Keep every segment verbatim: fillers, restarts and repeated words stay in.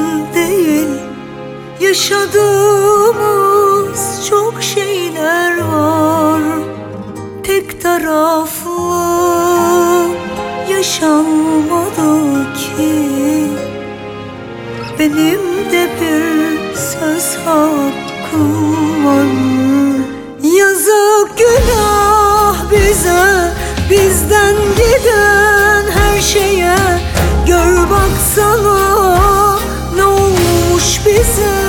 değil, yaşadığımız çok şeyler var. Tek taraflı yaşanmadı ki. Benim de bir söz hakkım var. Yazık günah bize, bizden giden her şeye. Gör baksana ne olmuş bize.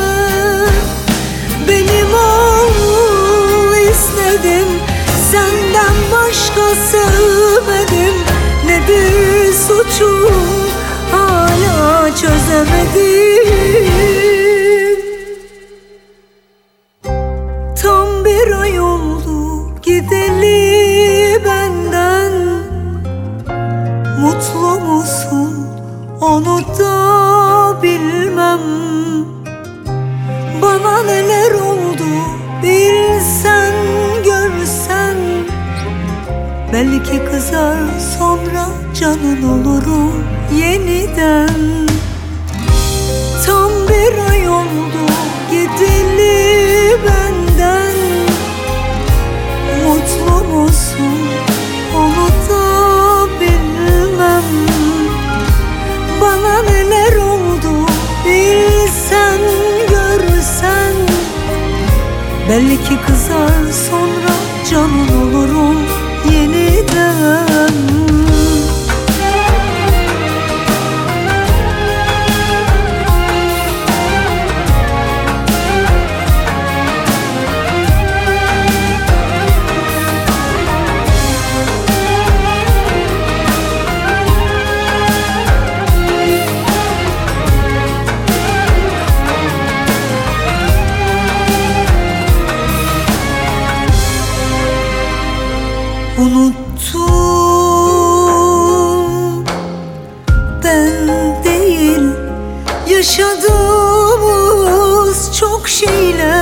Benim ol istedim, senden başka sevmedim. Nedir suçum hala çözemedim. Tam bir ay oldu gideli benden. Mutlu musun onu da bilmem. Bana neler oldu bilsen görsen. Belki kızar sonra canın olurum yeniden. Tam bir ay oldu gideli benden. Mutlu musun onu da bilmem. Bana neler oldu bilsen görsen. Belki kızar sonra canın olurum yeniden. Unuttum ben değil, yaşadığımız çok şeyler